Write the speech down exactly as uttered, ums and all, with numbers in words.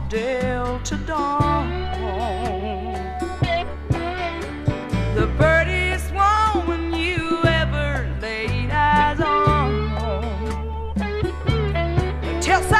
Delta dawn. The prettiest woman you ever laid eyes on. Tell